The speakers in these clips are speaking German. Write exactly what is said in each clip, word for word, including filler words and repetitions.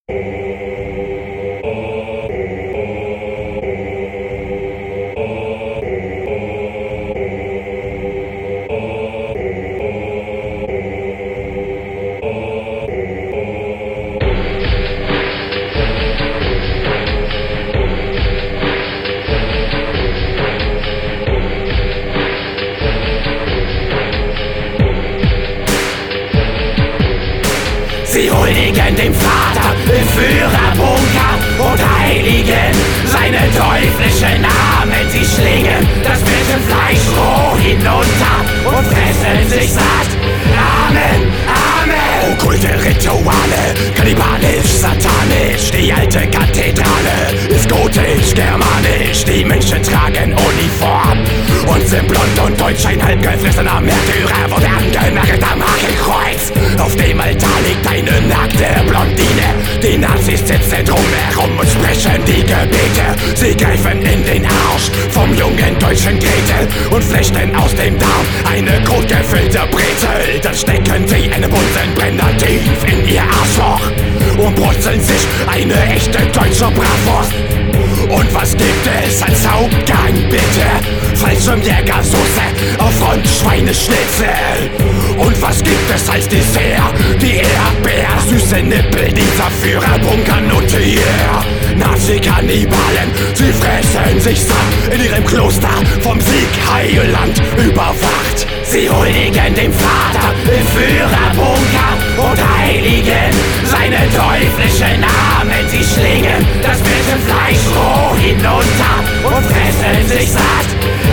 Sie huldigen dem Vater im Führerbunker und heiligen seine teuflischen Namen. Sie schlingen das Menschenfleisch roh hinunter und fressen sich satt. Amen, Amen. Okkulte Rituale, kannibalisch, satanisch. Die alte Kathedrale ist gotisch, germanisch. Die Menschen tragen Uniform und sind blond und deutsch. Ein halbgefressener Märtyrer wurde angenagelt am Hakenkreuz. Auf dem Altar liegt eine nackte Blondine. Die Nazis sitzen drumherum und sprechen die Gebete. Sie greifen in den Arsch vom jungen deutschen Gretel und flechten aus dem Darm eine kotgefüllte Brezel. Dann stecken sie einen Bunsenbrenner tief in ihr Arschloch und brutzeln sich eine echte deutsche Bratwurst. Und was gibt es als Hauptgang bitte? Fallschirmjägersoße auf Frontschweineschnitzel. Und was gibt es als Dessert? Die Erdbeersüße Nippel dieser Führerbunkernutte hier. Nazi-Kannibalen, sie fressen sich satt in ihrem Kloster vom Siegheiland überwacht. Sie huldigen dem Vater im Führerbunker und heiligen seine teuflischen Namen. Sie schlingen das Menschenfleisch roh hinunter und fressen sich satt.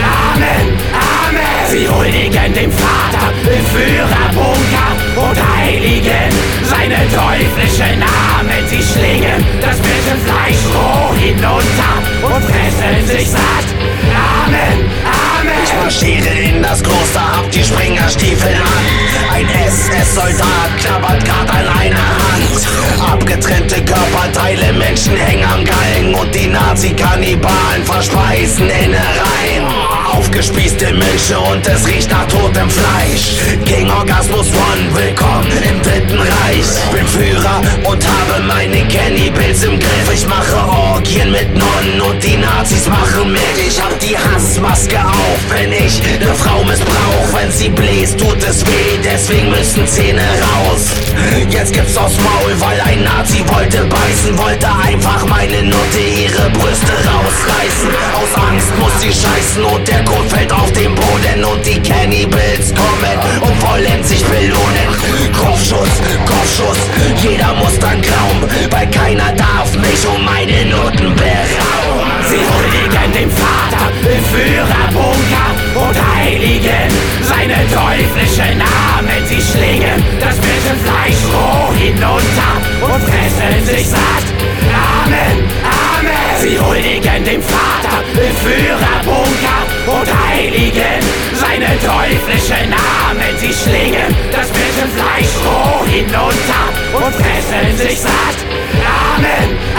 Amen, Amen. Sie huldigen dem Vater im Führerbunker und heiligen seine teuflischen Namen. Sie schlingen das Menschenfleisch roh hinunter und fressen sich satt. Amen, Amen. Ich marschiere in das Kloster, hab die Springerstiefel an. Ein S S-Soldat knabbert grad an einer Hand. Abgetrennte Körperteile, Menschen hängen am Galgen und die Nazi-Kannibalen verspeisen Innereien. Aufgespießte Milche und es riecht nach totem Fleisch. King Orgasmus One, willkommen im Dritten Reich. Bin Führer und habe meine Cannibals im Griff. Ich mache Orgien mit Nonnen und die Nazis machen mit. Ich hab die Hassmaske auf, wenn ich ne Frau missbrauch. Wenn sie bläst, tut es weh, deswegen müssen Zähne raus. Jetzt gibt's aufs Maul, weil ein Nazi wollte beißen. Wollte einfach meine Nutte ihre Brüste rausreißen. Aus Angst muss sie scheißen und der Kot fällt auf den Boden. Und die Cannibals kommen und wollen sich belohnen. Kopfschuss, Kopfschuss, jeder muss dann glauben, weil keiner darf mich um meine Nutten berauben. Sie huldigen dem Vater im Führerbunker und heiligen seine teuflischen Namen. Sie schlingen das Menschenfleisch roh hinunter und fressen sich satt. Amen, Amen. Sie huldigen dem Vater im Führerbunker und heiligen seine teuflischen Namen. Sie schlingen das Menschenfleisch roh hinunter und fressen sich satt. Amen,